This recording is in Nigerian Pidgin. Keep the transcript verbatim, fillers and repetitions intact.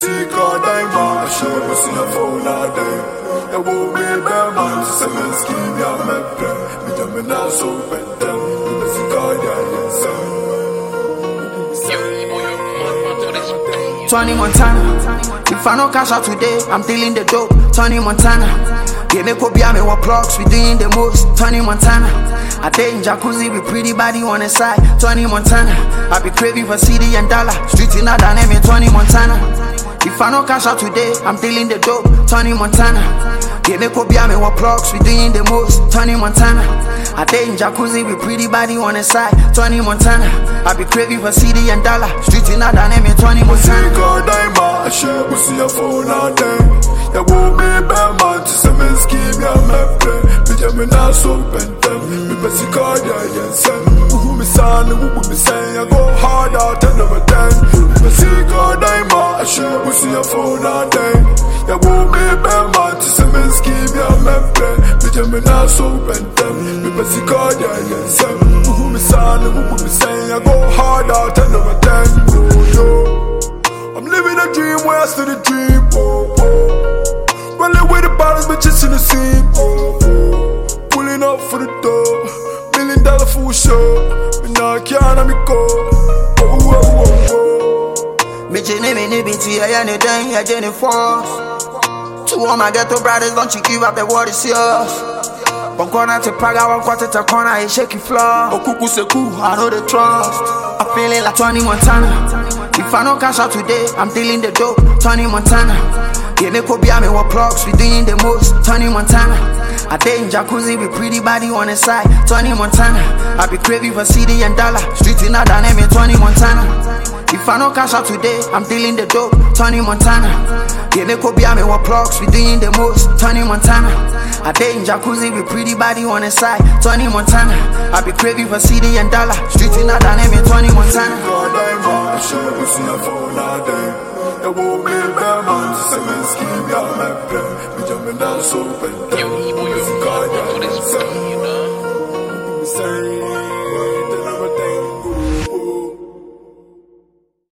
see God, I'm a share, we see a phone all day. I won't be a bad man, to say, let's keep your member. Me, I'm not so better. We see God, yeah, son. Tony Montana. If I no cash out today, I'm dealing the dope. Tony Montana. Yeah, me ko bia me what plugs, we doing the most. Tony Montana. I stay in jacuzzi with pretty body on the side. Tony Montana. I be craving for C D and dollar. Street in that name, Tony Montana. If I no cash out today, I'm dealing the dope. Tony Montana. Yeah, me ko bia me what plugs, we doing the most. Tony Montana. I stay in jacuzzi with pretty body on the side. Tony Montana. I be craving for C D and dollar. Street in that name, Tony Montana. God, I'm a share, we see a phone all day. I won't be a bad man, to say, let's keep your member. Me, I'm not so better. Me, but see God, yeah, son. Who me son, who me say, I go hard out and never ten. Me, see God, I'm a share, we see a phone all day. I won't be a bad man, to say, let's keep your member. Me, I'm not so better. Me, but see God, yeah, son. Who me son, who me say, I go hard out and never ten. Oh, yo. I'm living a dream where I still the dream. Oh, oh. Running with the bottles, bitches in the scene. Oh, oh. Pulling up for the door. Million dollar full show. But now I can't let me go. Oh, oh, oh, oh. Me jene me ni binti ya ne den ya jene force. To all my ghetto brothers, don't you give up, the world is yours. One corner to Praga, one quarter to corner, a shaky floor. Oh, cuckoo se cool, I know the trust. I'm feeling like Tony Montana. If I no cash out today, I'm dealing the dope. Tony Montana. Yeah, me ko bia me what plugs, we doing the most. Tony Montana. I stay in jacuzzi with pretty body on the side. Tony Montana. I be craving for C D and dollar. Street in that name, Tony Montana. If I no cash out today, I'm dealing the dope. Tony Montana. Yeah, me ko bia me what plugs, we doing the most. Tony Montana. I stay in jacuzzi with pretty body on the side. Tony Montana. I be craving for C D and dollar. Street in that name, Tony Montana. I share, we see a phone all day. I won't be a bad man, to say, let's keep your member. Me, I'm not so better.